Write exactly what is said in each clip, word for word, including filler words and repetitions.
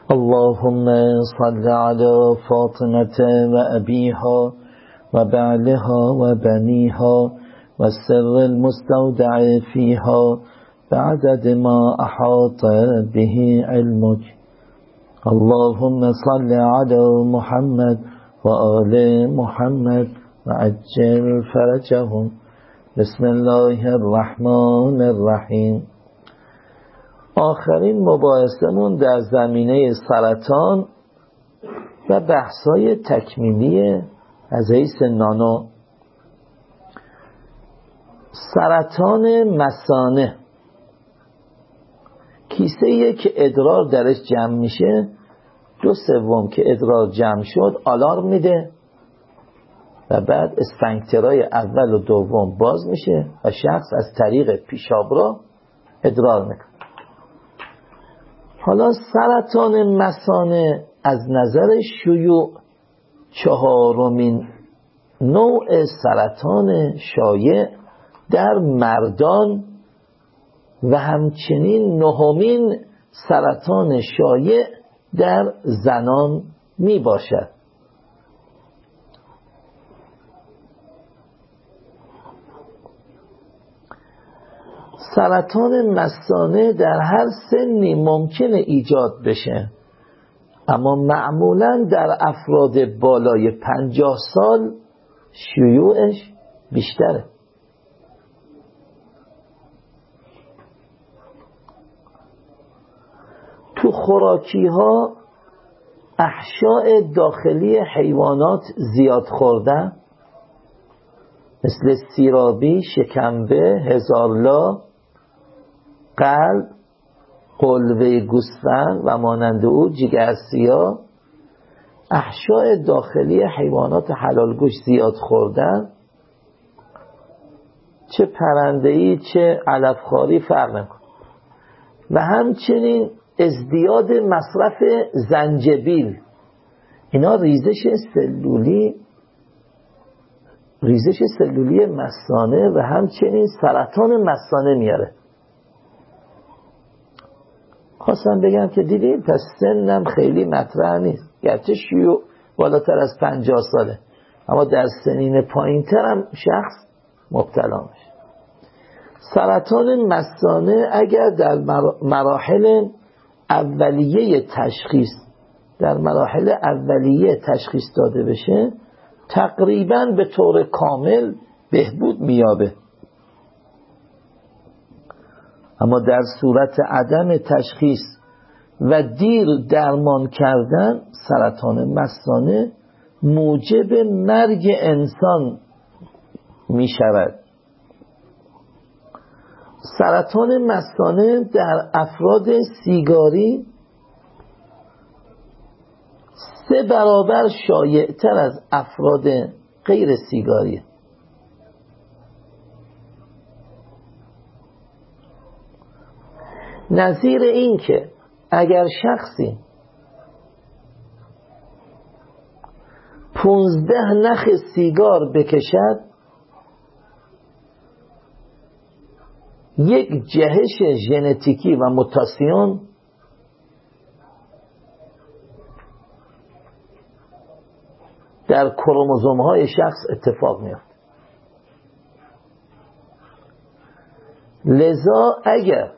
اللهم صل على فاطمة وأبيها وبعلها وبنيها والسر المستودع فيها بعدد ما أحاط به علمك. اللهم صل على محمد وآل محمد وعجل فرجهم. بسم الله الرحمن الرحیم. آخرین مباحثمون در زمینه سرطان و بحث‌های تکمیلی از حیث نانو. سرطان مثانه کیسه‌ایه که ادرار درش جمع میشه، دو سوم که ادرار جمع شد آلارم میده و بعد اسفنکترهای اول و دوم باز میشه و شخص از طریق پیشاب را ادرار میکنه. حالا سرطان مثانه از نظر شیوع چهارمین نوع سرطان شایع در مردان و همچنین نهمین سرطان شایع در زنان می باشد. سرطان مثانه در هر سنی ممکنه ایجاد بشه، اما معمولا در افراد بالای پنجاه سال شیوعش بیشتره. تو خوراکی ها احشاء داخلی حیوانات زیاد خوردن، مثل سیرابی، شکمبه، هزارلا، قلب، قلوه گوسفند و مانند او، جگرسیا، احشاء داخلی حیوانات حلال گوش زیاد خوردن، چه پرنده‌ای چه علفخواری فرق نمی‌کنه. و همچنین ازدیاد مصرف زنجبیل، اینا ریزش سلولی ریزش سلولی مثانه و همچنین سرطان مثانه میاره. خواستم بگم که دیدید پس سنم خیلی مطرح نیست، گرچه شیوع بالاتر از پنجاه ساله، اما در سنین پایین تر هم شخص مبتلا میشه. سرطان مثانه اگر در مراحل اولیه تشخیص در مراحل اولیه تشخیص داده بشه، تقریباً به طور کامل بهبود میابه، اما در صورت عدم تشخیص و دیر درمان کردن، سرطان مثانه موجب مرگ انسان می شود. سرطان مثانه در افراد سیگاری سه برابر شایع‌تر از افراد غیر سیگاری. نظیر این که اگر شخصی پونزده نخ سیگار بکشد، یک جهش ژنتیکی و موتاسیون در کروموزوم‌های شخص اتفاق میفته. لذا اگر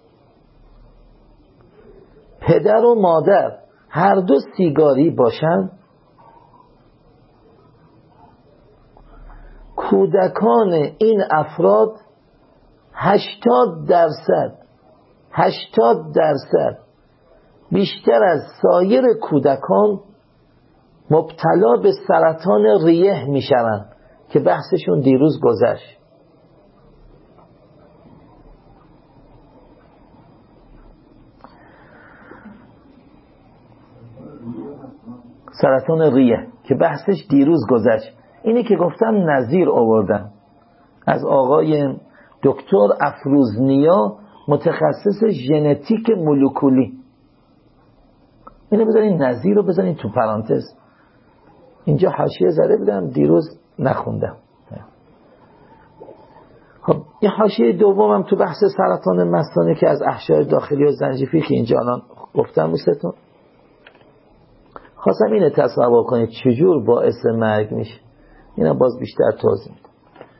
پدر و مادر هر دو سیگاری باشند، کودکان این افراد هشتاد درصد هشتاد درصد بیشتر از سایر کودکان مبتلا به سرطان ریه میشوند که بحثشون دیروز گذشت. سرطان ریه که بحثش دیروز گذشت، اینی که گفتم نظیر آوردم از آقای دکتر افروزنیا، متخصص ژنتیک مولکولی. اینو بذارین نظیر رو بذارین تو پرانتز، اینجا حاشیه زده بودم دیروز نخوندم. خب این حاشیه دومم تو بحث سرطان مثانه که از احشای داخلی و زنجفیل که اینجا الان گفتم وستون، خواستم اینو تصور کنید چجور باعث مرگ میشه. اینا باز بیشتر توضیح میدم.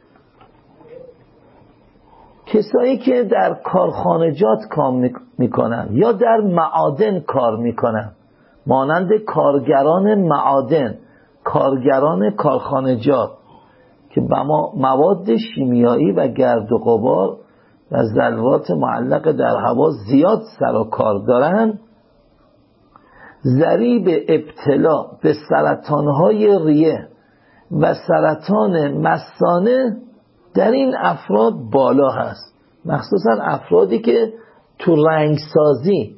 کسایی که در کارخانجات کار میکنن یا در معادن کار میکنن، مانند کارگران معادن، کارگران کارخانجات که با مواد شیمیایی و گرد و غبار و ذرات معلق در هوا زیاد سر و کار دارن، ضریب ابتلا به سرطانهای ریه و سرطان مثانه در این افراد بالا هست، مخصوصا افرادی که تو رنگسازی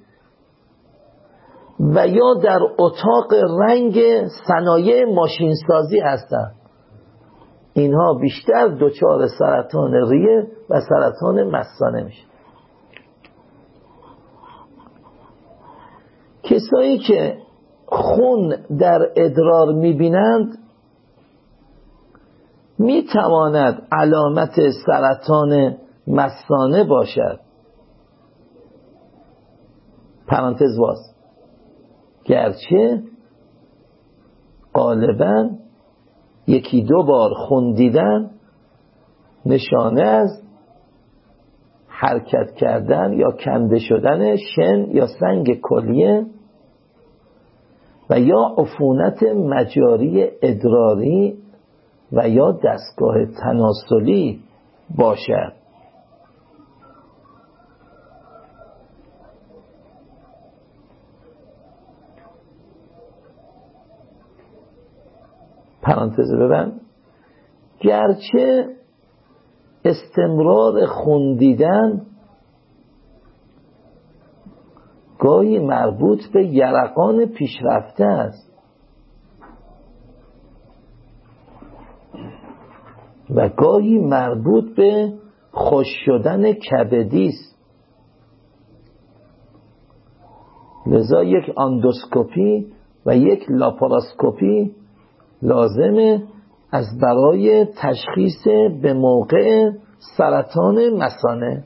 و یا در اتاق رنگ صنایع ماشینسازی هستند. اینها بیشتر دچار سرطان ریه و سرطان مثانه میشه. کسایی که خون در ادرار میبینند میتواند علامت سرطان مثانه باشد. پرانتز باز، گرچه غالباً یکی دو بار خون دیدن نشانه از حرکت کردن یا کنده شدن شن یا سنگ کلیه و یا عفونت مجاری ادراری و یا دستگاه تناسلی باشد. پرانتز ببند، گرچه استمرار خون دیدن گاهی مربوط به یرقان پیشرفته است و گاهی مربوط به خشک شدن کبدی است، لذا یک اندوسکوپی و یک لاپاراسکوپی لازمه از برای تشخیص به موقع سرطان مثانه.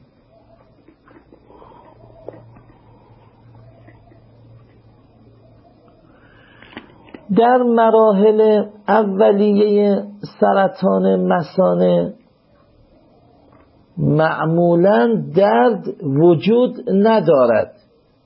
در مراحل اولیه سرطان مثانه معمولاً درد وجود ندارد،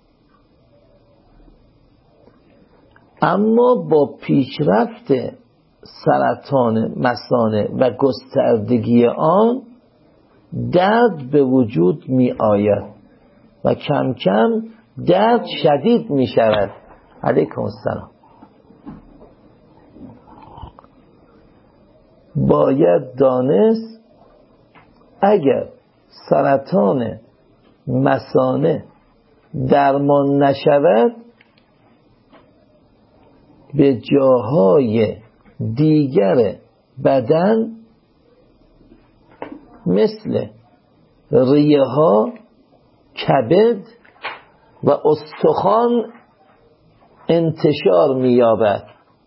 اما با پیشرفت سرطان مثانه و گستردگی آن درد به وجود می آید و کم کم درد شدید می شود. علیکم السلام. باید دانست اگر سرطان مثانه درمان نشود به جاهای دیگر بدن مثل ریه ها، کبد و استخوان انتشار می‌یابد.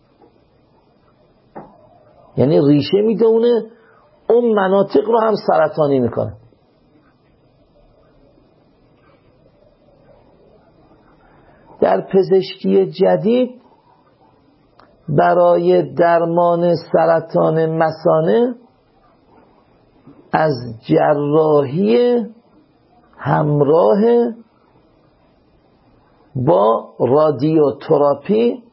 یعنی ریشه میدونه اون مناطق رو هم سرطانی میکنه. در پزشکی جدید برای درمان سرطان مثانه از جراحی همراه با رادیوتراپی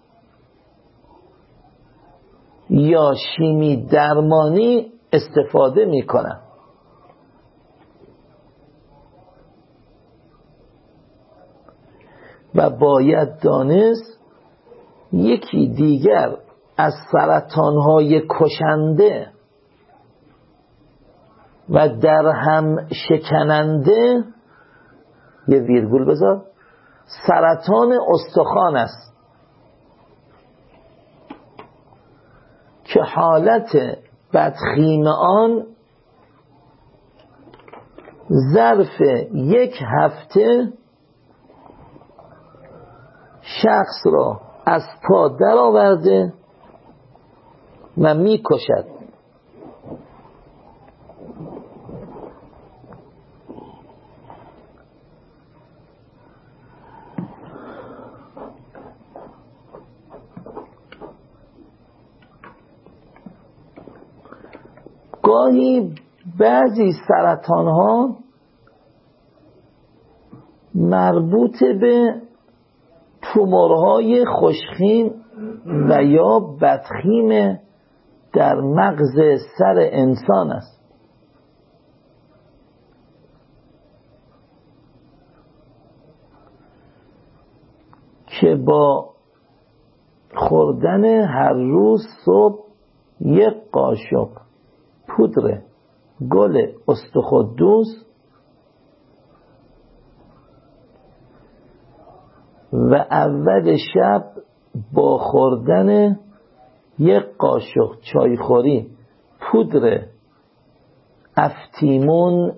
یا شیمی درمانی استفاده میکنن. و باید دانست یکی دیگر از سرطانهای کشنده و در هم شکننده، یه ویرگول بذار، سرطان استخوان است که حالت بدخیم آن ظرف یک هفته شخص را از پا در آورده و می کشد. گاهی بعضی سرطان ها مربوط به تومورهای خوشخیم و یا بدخیم در مغز سر انسان است که با خوردن هر روز صبح یک قاشق پودر گل استخواددوست و اول شب با خوردن یک قاشق چایخوری پودر افتیمون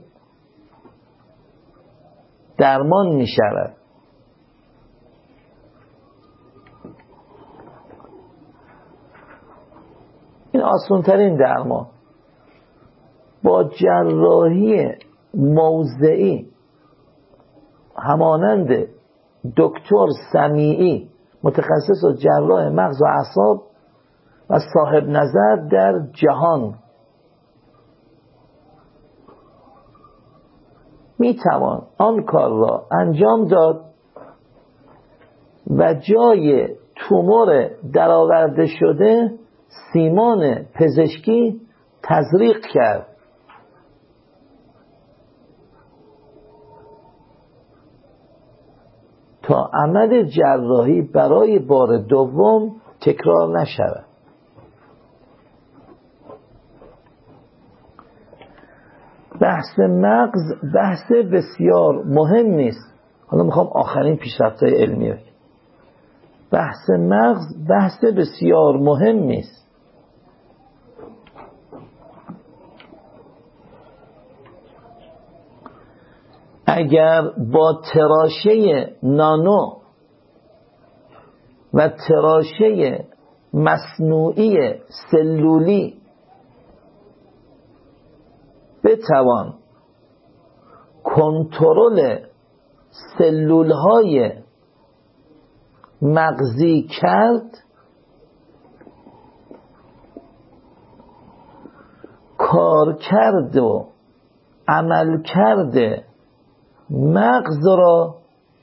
درمان می شود. این آسان ترین درمان. با جراحی موضعی همانند دکتر سمیعی متخصص و جراح مغز و اعصاب و صاحب نظر در جهان می توان آن کار را انجام داد و جای تومور درآورده شده سیمان پزشکی تزریق کرد. تا عمل جراحی برای بار دوم تکرار نشود. بحث مغز بحث بسیار مهمی است. حالا میخوام آخرین پیشرفت‌های علمی بگم. بحث مغز بحث بسیار مهمی است. اگر با تراشه نانو و تراشه مصنوعی سلولی بتوان کنترل سلولهای مغزی کرد، کارکرد و عملکرد مغز را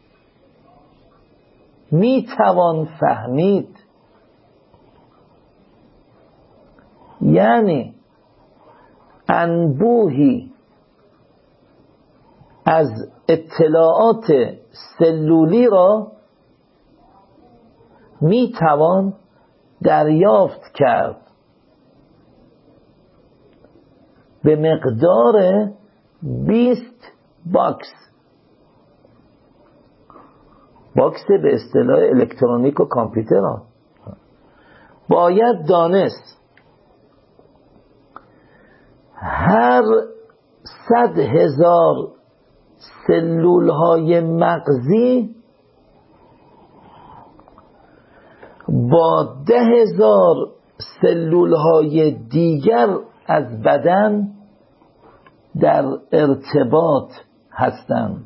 می توان فهمید. یعنی انبوهی از اطلاعات سلولی را می توان دریافت کرد به مقدار بیست باکس. باکس به اصطلاح الکترونیک و کامپیوتر ها. باید دانست هر صد هزار سلول های مغزی با ده هزار سلول های دیگر از بدن در ارتباط هستند.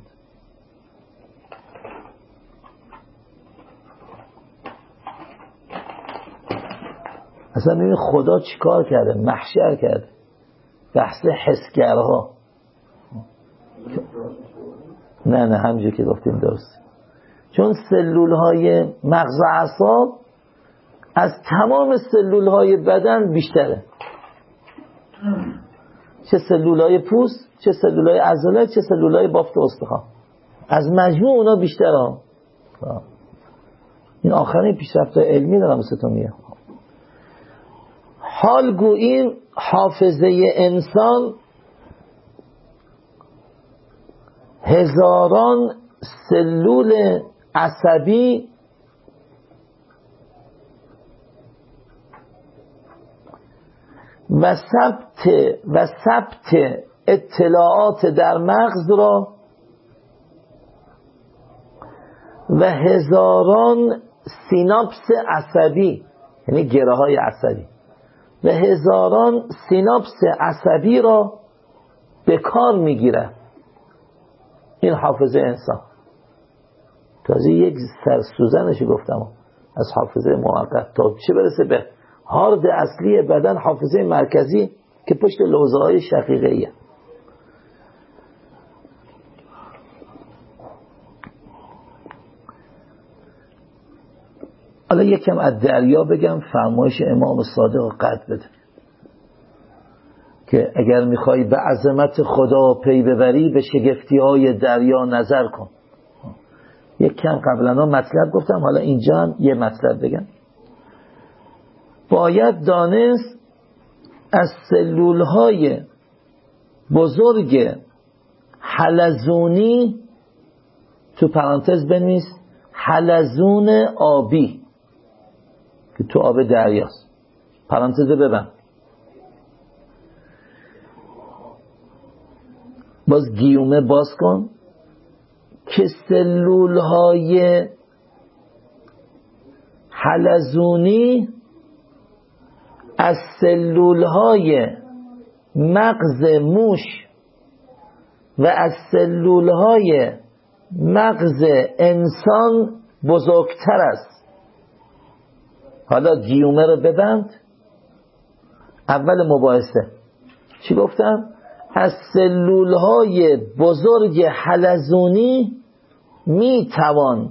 اصلا این خدا چیکار کرده؟ محشر کرده. بحث حسگرها. نه نه همینجور که گفتیم درست. چون سلول های مغز و اعصاب از تمام سلول های بدن بیشتره. چه سلول های پوست، چه سلول های عضله، چه سلول های بافت استخوان. از مجموع اونا بیشتره. این آخرین پیشرفت علمی دارم واسهتون میگم. حال گوییم حافظه انسان هزاران سلول عصبی و ثبت و ثبت اطلاعات در مغز را و هزاران سیناپس عصبی، یعنی گره های عصبی، و هزاران سیناپس عصبی را به کار میگیرد. این حافظه انسان. تازه یک سرسوزنشو گفتم از حافظه موقت تا چه برسه به هارد اصلی بدن، حافظه مرکزی که پشت لوزه های شقیقه ایه. حالا یکم از دریا بگم، فرمایش امام صادق قد بده که اگر میخوای به عظمت خدا پی ببری به شگفتی های دریا نظر کن. یک کم قبلا ها مطلب گفتم، حالا اینجا هم یه مطلب بگم. باید دانست از سلول های بزرگ حلزونی، تو پرانتز بنویس حلزون آبی که تو آب دریاست، پرانتز ببند، باز گیومه باز کن، که سلول های حلزونی از سلول های مغز موش و از سلول های مغز انسان بزرگتر است. حالا گیومه رو ببند، اول مباحثه چی گفتم؟ از سلول های بزرگ حلزونی می توان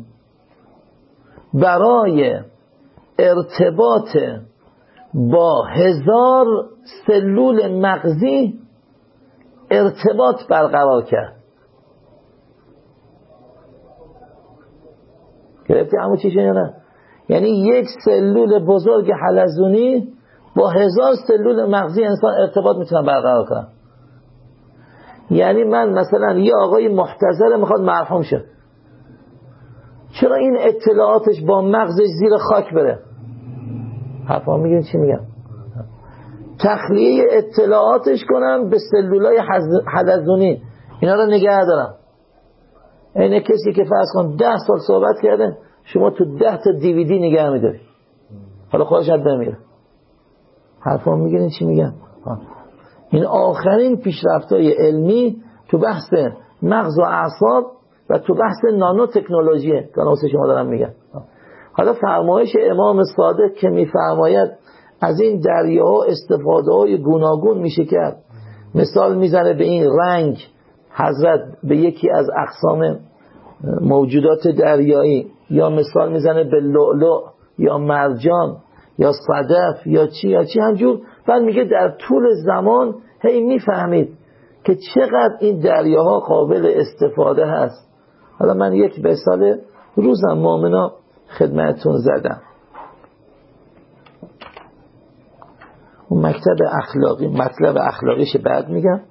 برای ارتباط با هزار سلول مغزی ارتباط برقرار کرد. گرفتی همون چی شد یا نه؟ یعنی یک سلول بزرگ حلزونی با هزار سلول مغزی انسان ارتباط میتونه برقرار کنه. یعنی من مثلا یه آقای محتضر میخواد مرحوم شه، چرا این اطلاعاتش با مغزش زیر خاک بره؟ حرفا میگین چی میگم؟ تخلیه اطلاعاتش کنم به سلولای حلزونی، اینا رو نگه دارم. اینه کسی که فرض کن ده سال صحبت کرده، شما تو ده تا دیویدی نگه میداری، حالا خودش حد بمیره. حرفا میگین چی میگم؟ این آخرین پیشرفت‌های علمی تو بحث مغز و اعصاب و تو بحث نانو تکنولوژیه که واسه شما دارم میگم. حالا فرمایش امام صادق که میفرماید از این دریاها استفاده های گوناگون میشه کرد. مثال میزنه به این رنگ، حضرت به یکی از اقسام موجودات دریایی، یا مثال میزنه به لؤلؤ یا مرجان یا صدف یا چی یا چی همجور. بعد میگه در طول زمان هی میفهمید که چقدر این دریاها قابل استفاده هست. حالا من یک مثال روزم مؤمنا خدمتتون زدم. اون مکتب اخلاقی، مطلب اخلاقیش بعد میگم.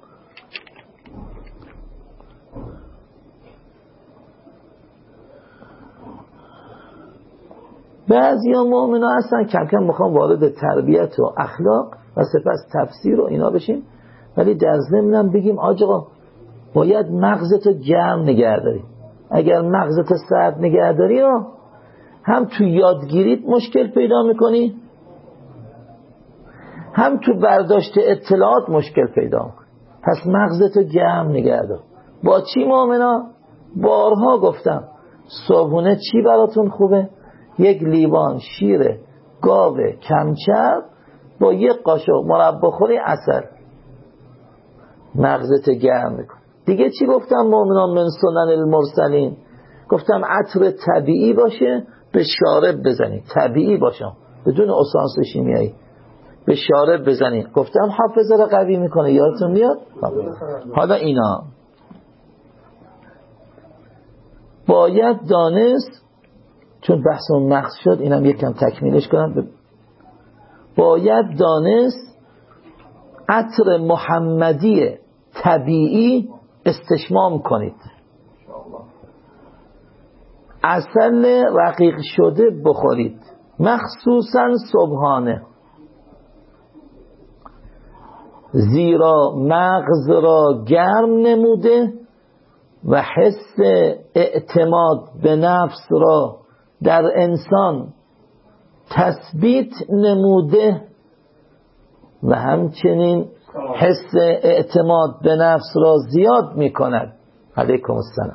بعضی ها مؤمنا هستن کم کم میخوان وارد تربیت و اخلاق و سپس تفسیر و اینا بشیم، ولی در ضمنم بگیم آقا باید مغزتو گرم نگه داری. اگر مغزتو سرد نگه داری هم تو یادگیریت مشکل پیدا میکنی، هم تو برداشت اطلاعات مشکل پیدا میکنی. پس مغزتو گرم نگه دار. با چی مؤمنا؟ بارها گفتم صبحونه چی براتون خوبه؟ یک لیوان شیر گاو کمچرب با یک قاشق مربا خوری عسل، مغزت گرم میکن. دیگه چی گفتم مؤمنان؟ من سنن المرسلین گفتم عطر طبیعی باشه، به شارب بزنی، طبیعی باشه بدون اسانس شیمیایی، به شارب بزنی. گفتم حافظه رو قوی میکنه، یادتون میاد؟ حالا اینا باید دانست، چون بحثمون مغز شد اینم یکم تکمیلش کنم. باید دانست عطر محمدی طبیعی استشمام کنید، عسل رقیق شده بخورید، مخصوصا صبحانه، زیرا مغز را گرم نموده و حس اعتماد به نفس را در انسان تثبیت نموده و همچنین حس اعتماد به نفس را زیاد می کند. علیکم السلام.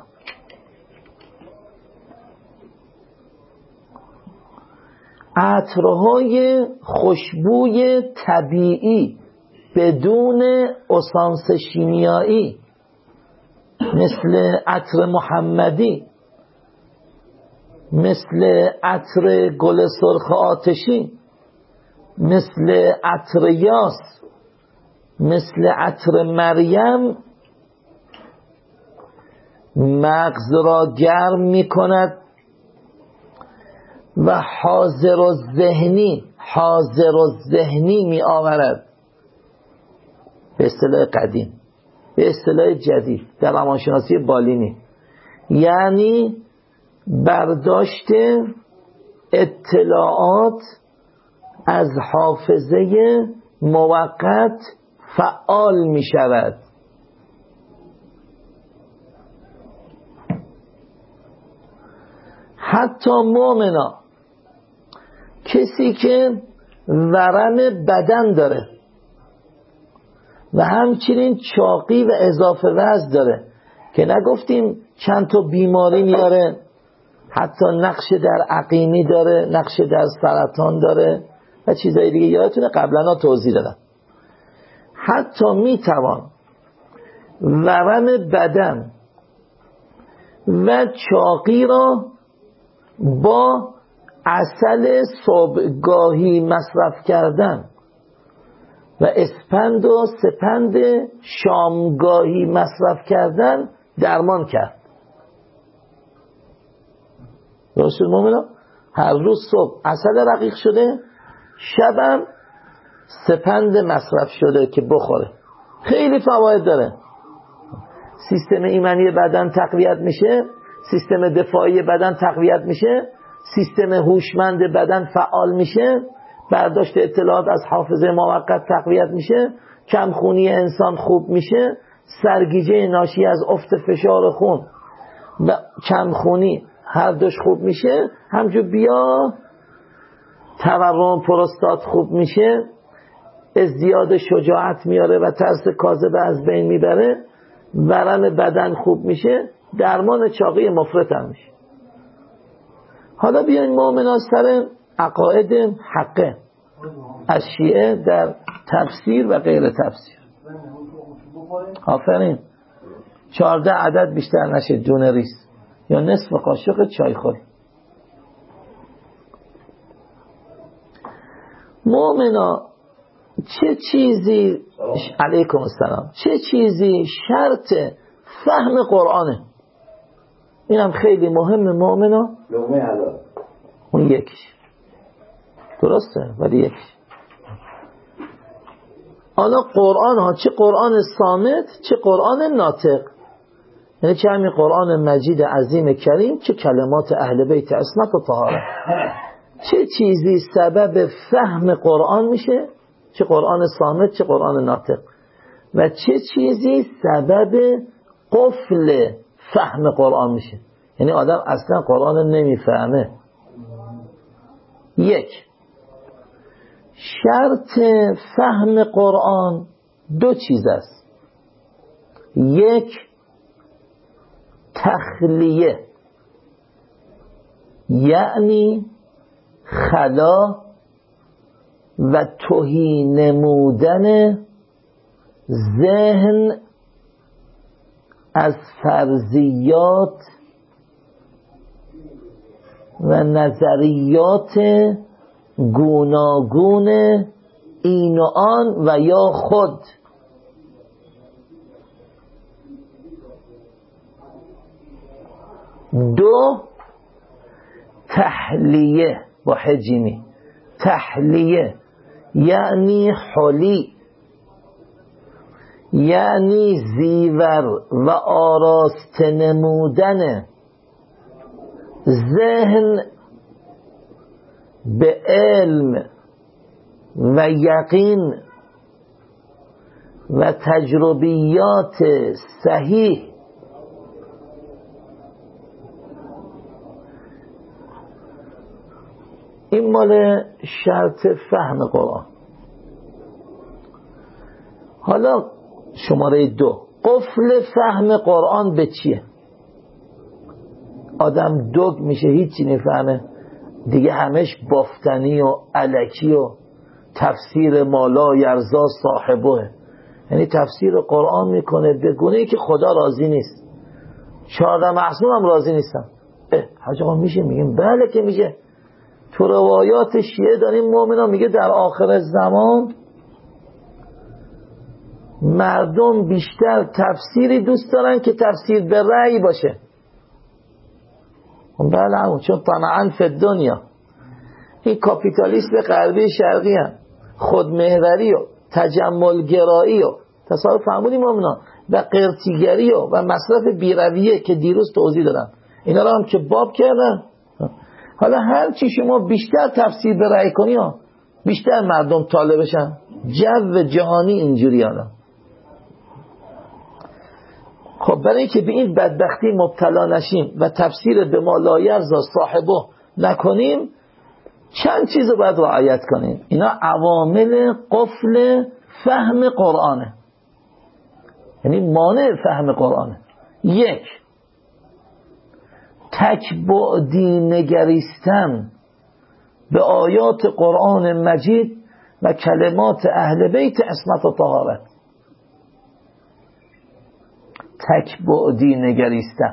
عطرهای خوشبوی طبیعی بدون اسانس شیمیایی مثل عطر محمدی، مثل عطر گل سرخ آتشی، مثل عطر یاس، مثل عطر مریم مغز را گرم می کند و حاضر و ذهنی حاضر و ذهنی می آورد. به اصطلاح قدیم، به اصطلاح جدید در روانشناسی بالینی، یعنی برداشت اطلاعات از حافظه موقت فعال می شود. حتی مؤمنا، کسی که ورم بدن داره و همچنین چاقی و اضافه وزن داره که نگفتیم چند تا بیماری میاره، حتی نقش در عقیمی داره، نقش در سرطان داره و چیزای دیگه، یادتونه قبلا توضیح دادم. حتی میتوان ورم بدن و چاقی را با عسل صبحگاهی مصرف کردن و اسپند و سپند شامگاهی مصرف کردن درمان کرد. درست مومنه؟ هر روز صبح عسل رقیق شده، شبم سپند مصرف شده که بخوره، خیلی فواید داره. سیستم ایمنی بدن تقویت میشه، سیستم دفاعی بدن تقویت میشه، سیستم هوشمند بدن فعال میشه، برداشت اطلاعات از حافظه موقت تقویت میشه، کمخونی انسان خوب میشه، سرگیجه ناشی از افت فشار خون و کمخونی هر دوش خوب میشه، همجور بیا تورم پروستات خوب میشه، ازدیاد شجاعت میاره و ترس کاذبه از بین میبره، ورم بدن خوب میشه، درمان چاقی مفرط هم میشه. حالا بیاین مؤمنان سر عقاید حقه از شیعه در تفسیر و غیر تفسیر. آفرین. چهارده عدد بیشتر نشه دون ریز یا نصف قاشق چای خوری. مؤمنا چه چیزی علیکم السلام چه چیزی شرط فهم قرآنه؟ اینم خیلی مهمه مؤمنا. لقمه حلال اون یکیش درسته، ولی یکیش. حالا قرآن ها، چه قرآن صامت چه قرآن ناطق، یعنی چه همین قرآن مجید عظیم کریم، چه کلمات اهل بیت عصمت و طهارت، چه چیزی سبب فهم قرآن میشه، چه قرآن صامت چه قرآن ناطق، و چه چیزی سبب قفل فهم قرآن میشه، یعنی آدم اصلا قرآن نمیفهمه. یک، شرط فهم قرآن دو چیز است. یک، تخلیه، یعنی خلا و تهی نمودن ذهن از فرضیات و نظریات گوناگون این و آن و یا خود. دو، تحلیه با حجیمی، تحلیه یعنی حلی، یعنی زیور و آراست نمودن ذهن به علم و یقین و تجربیات صحیح این مال شرط فهم قرآن. حالا شماره دو، قفل فهم قرآن به چیه؟ آدم دوگ میشه، هیچی نفهمه دیگه، همش بافتنی و الکی و تفسیر ما لا یرضا صاحبه، یعنی تفسیر قرآن میکنه به گونه‌ای که خدا راضی نیست. چهارده معصوم هم راضی نیستن. حاج آقا میشه؟ میگیم بله که میشه. تو روایات شیعه داریم مؤمنان میگه در آخر زمان مردم بیشتر تفسیری دوست دارن که تفسیر به رأی باشه. بله همون، چون طمعاً فی الدنیا، این کاپیتالیسم غربی شرقی هم خودمحوری و تجملگرایی و تصاحب فهمونی مؤمنان و قرتیگری و, و مصرف بیرویه که دیروز توضیح دادم، اینا رو هم که باب کردن. حالا هر چی شما بیشتر تفسیر به رأی کنی ها بیشتر مردم طالبشن. جو جهانی اینجوری حالا. خب برای اینکه به این بدبختی مبتلا نشیم و تفسیر به ما لا یرضا صاحبه نکنیم چند چیز رو باید رعایت کنیم. اینا عوامل قفل فهم قرآنه، یعنی مانع فهم قرآنه. یک، تکبعدی نگریستن به آیات قرآن مجید و کلمات اهل بیت عصمت و طهارت. تکبعدی نگریستن.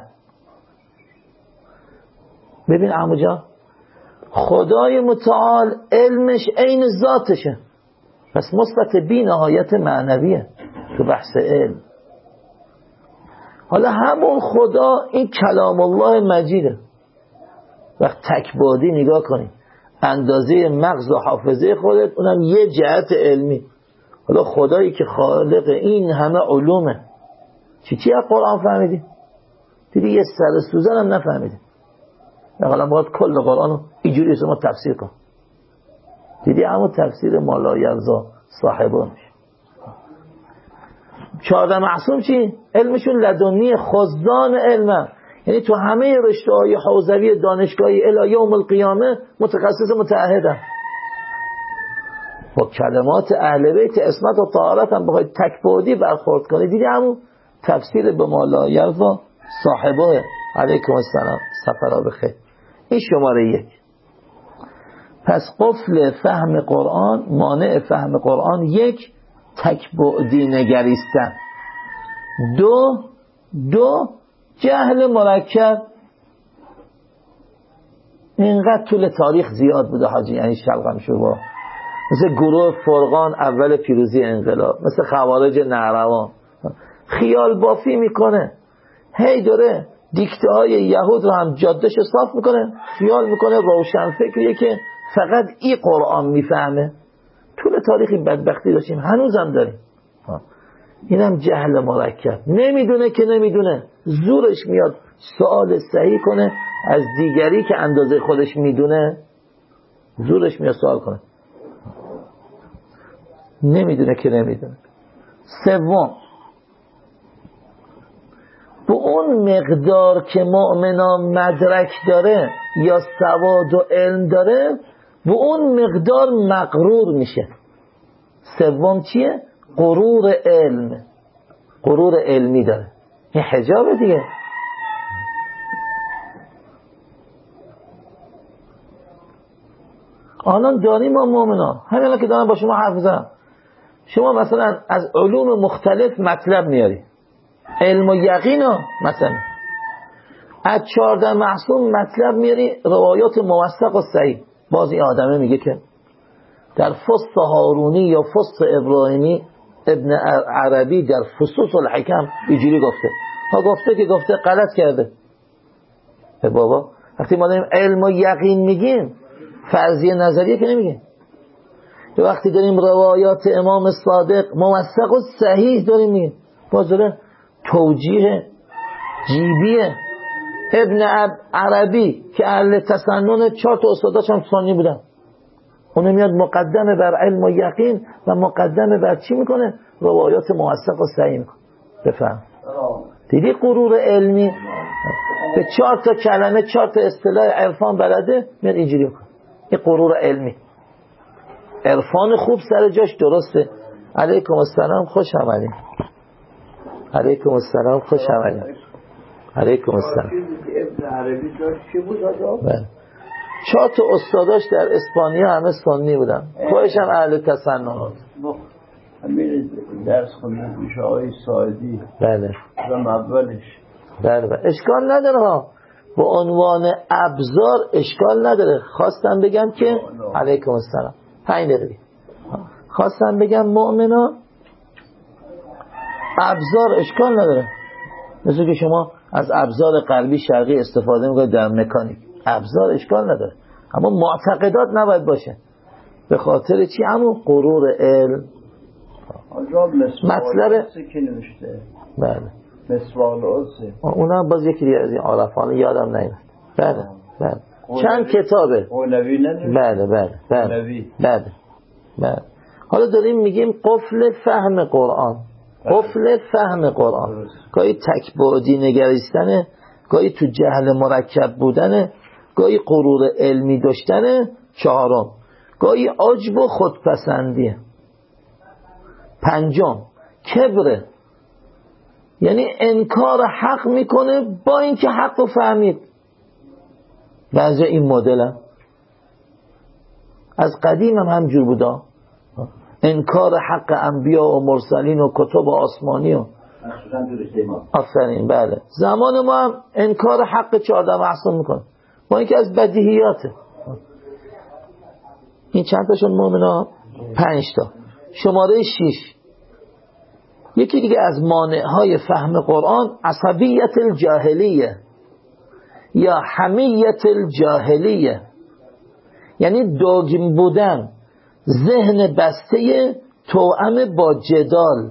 ببین عمو جان، خدای متعال علمش عین ذاتشه، پس مثبت بی نهایت معنویه تو بحث علم. حالا همون خدا این کلام الله مجیده. وقت تکبعدی نگاه کنی اندازه مغز و حافظه خودت، اونم یه جهت علمی. حالا خدایی که خالق این همه علومه، چی چی از قرآن فهمیدی؟ دیدی یه سر سوزن هم نفهمیدی. حالا باید کل قرآن رو اینجوری شما تفسیر کن. دیدی اما تفسیر ما لا یرضا صاحبه میشه. چهارده معصوم چی؟ علمشون لدنی، خزان علم، یعنی تو همه رشته‌های حوزوی دانشگاهی الی یوم القیامه متخصص متعهدن. با کلمات اهل بیت عصمت و طهارت هم بخواید تکبعدی برخورد کنید، دیدی همون تفسیر به ما لا یرضا صاحبه. علیکم السلام، سفرها بخیر. این شماره یک. پس قفل فهم قرآن، مانع فهم قرآن، یک، تکبعدی نگریستن. دو دو جهل مرکب. اینقدر طول تاریخ زیاد بوده حاجی، یعنی شلغم شو، مثل گروه فرقان اول پیروزی انقلاب، مثل خوارج نهروان، خیال بافی میکنه، هی داره دیکته های یهود رو هم جادش صاف میکنه، خیال میکنه روشن فکریه که فقط این قرآن میفهمه. طول تاریخی بدبختی داشتیم، هنوزم داریم. اینم جهل مرکب، نمیدونه که نمیدونه، زورش میاد سوال صحیح کنه از دیگری که اندازه خودش میدونه، زورش میاد سوال کنه، نمیدونه که نمیدونه. سوم، به اون مقدار که مؤمنا مدرک داره یا سواد و علم داره به اون مقدار مغرور میشه. سوم چیه؟ غرور علم، غرور علمی داره. این حجاب دیگه. الان داریم ما مؤمنان، همین که دارم با شما حرف میزنم، شما مثلا از علوم مختلف مطلب میاری، علم و یقین ها، مثلا از چهارده معصوم مطلب میاری، روایات موثق و صحیح. باز این آدمه میگه که در فصل هارونی یا فصل ابراهیمی ابن عربی در فصوص الحکم اینجوری گفته. ها گفته که گفته غلط کرده. بابا وقتی ما داریم علم و یقین میگیم فرضیه نظریه که نمیگیم. وقتی داریم روایات امام صادق موثق و صحیح داریم میگیم، باز داره توجیه جیبیه. ابن عربی که اهل تسنن، چهار تا استاداش هم سنی بودن، اون میاد مقدمه بر علم و یقین و مقدمه بر چی میکنه؟ روایات موثق و صحیح میکنه. بفهم دیدی غرور علمی به چهار تا کلمه چهار تا اصطلاح عرفان بلده، میاد اینجوری میکنه. این غرور علمی. عرفان خوب سر جاش درسته. علیکم السلام، خوش آمدید. علیکم السلام، خوش آمدید. علیکم السلام. ابن عربی داشت چی بود آجا؟ چهار تا استاداش در اسپانیا همه سنی بودن، خودش هم اهل تسنن. همین درس خوندن میشه آقای ساعدی. بله رم اولش. بله بله اشکال نداره ها، به عنوان ابزار اشکال نداره. خواستم بگم که علیکم السلام پنج دقیقه خواستم بگم مؤمنا ابزار اشکال نداره، مثل که شما از ابزار غربی شرقی استفاده میکنید در مکانیک، ابزار اشکال نداره، اما معتقدات نباید باشه. به خاطر چی؟ همون غرور علم. مطلب که نوشته بله مسوال اوسه اونم باز یکی دیگه از این عارفان یادم نمیاد. بله بله چند کتابه. اولوی نداره. بله بله بله بله بله. حالا داریم میگیم قفل فهم قرآن، قفل فهم قرآن. گاهی تکبعدی نگریستنه، گاهی تو جهل مرکب بودنه، گاهی غرور علمی داشتنه. چهارم گاهی عجب و خودپسندیه. پنجم کبره، یعنی انکار حق میکنه با اینکه حق رو فهمید. بعضی این مدل هم از قدیم هم همجور بودا، انکار حق انبیا و مرسلین و کتب آسمانی و آفرین. بله زمان ما هم انکار حق چه آدم احسان میکنه با اینکه از بدیهیاته. این چند تاشون مومنا؟ پنج تا. شماره شیش، یکی دیگه از مانعهای فهم قرآن عصبیت الجاهلیه یا حمیت الجاهلیه، یعنی دوگم بودن، ذهن بسته توأم با جدال.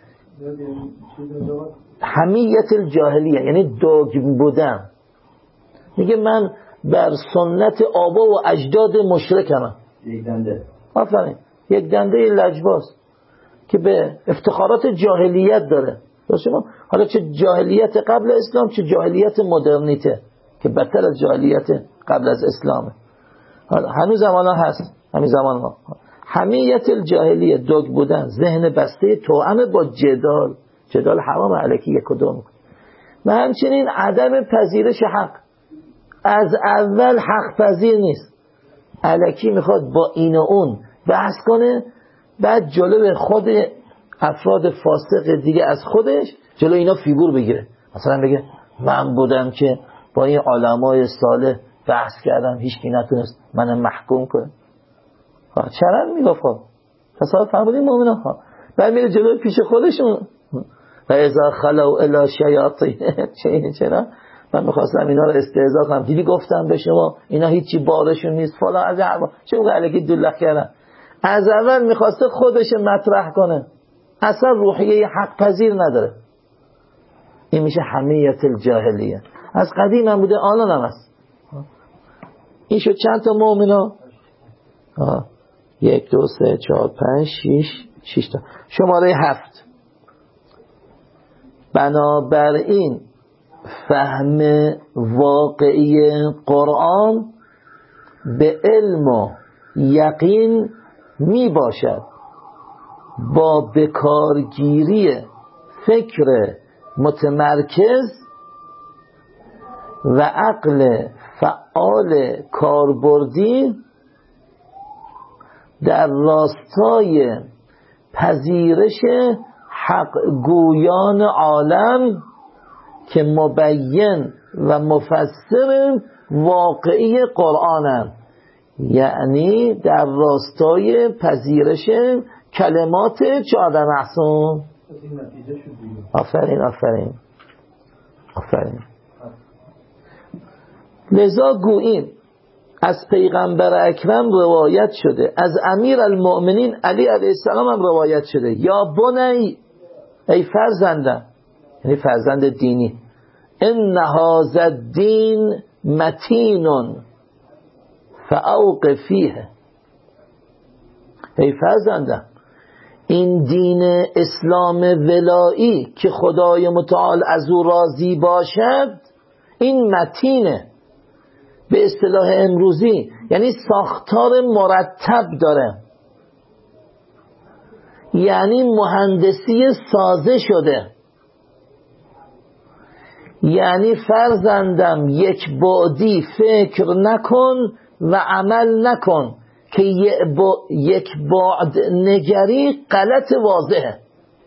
حمیت الجاهلیه یعنی دوگم بودن. میگه من بر سنت آبا و اجداد مشرکم. یک دنده آفرین، یک دنده لجباز که به افتخارات جاهلیت داره. حالا چه جاهلیت قبل اسلام چه جاهلیت مدرنیته که بدتر از جاهلیت قبل از اسلامه. هنوز زمان ها هست، همین زمان ها. حمیت الجاهلیه دوگ بودن، ذهن بسته توأم با جدال. جدال حرام علکی یک و دو میکنه. و همچنین عدم پذیرش حق، از اول حق پذیر نیست، علکی میخواد با این و اون بحث کنه، بعد جلو خود افراد فاسق دیگه از خودش جلو اینا فیگور بگیره. مثلا بگه من بودم که با این علمای صالح بحث کردم هیچکی نتونست من محکوم کنه. چرا میگفت خب تصاحب فرمودین مومنان ها، بعد میره جلو پیش خودشون و اذا خلو الی شیاطین چه چرا من میخواستم اینا رو استهزا کنم، دیدی گفتم به شما اینا هیچی بارشون نیست فلان از عربا چه اون علیکی دلخ کردن. از اول میخواسته خودش مطرح کنه، اصلا روحیه حق پذیر نداره. این میشه حمیت الجاهلیه، از قدیم هم بوده آنان هم هست. این شد چند تا مؤمنا؟ یک دو سه چهار پنج شیش شیش تا. شماره هفت، بنابراین فهم واقعی قرآن به علم و یقین می باشد با بکارگیری فکر متمرکز و عقل فعال کاربردی در راستای پذیرش حق گویان عالم که مبین و مفسر واقعی قرآنند، یعنی در راستای پذیرش کلمات چه آدم محسون. آفرین آفرین آفرین. لذا گوییم از پیغمبر اکرم روایت شده، از امیر المؤمنین علی علیه السلام هم روایت شده، یا بنی ای فرزندم، یعنی فرزند دینی، ان هذا الدین متین فاوق فیه، ای فرزندم این دین اسلام ولایی که خدای متعال از او راضی باشد این متینه، به اصطلاح امروزی یعنی ساختار مرتب داره، یعنی مهندسی سازه شده. یعنی فرزندم یک بعدی فکر نکن و عمل نکن که یک بعد نگری غلط واضحه.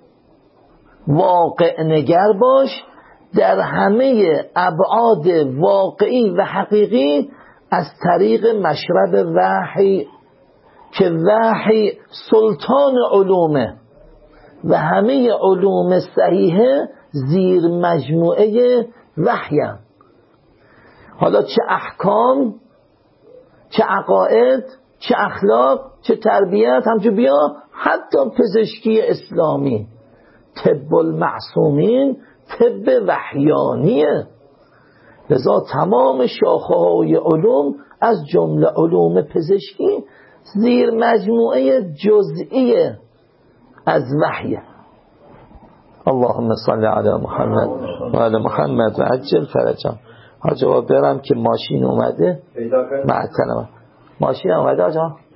واقع نگر باش در همه ابعاد واقعی و حقیقی از طریق مشرب وحی که وحی سلطان علومه و همه علوم صحیحه زیر مجموعه وحی هم. حالا چه احکام، چه عقاید، چه اخلاق، چه تربیت، همچون بیا حتی پزشکی اسلامی، طب المعصومین طب وحیانیه. لذا تمام شاخه های علوم از جمله علوم پزشکی زیر مجموعه جزئی از وحیه. اللهم صل علی محمد و علی محمد و عجل فرجهم. حاجا برم که ماشین اومده معطلم. ماشین اومده آجا.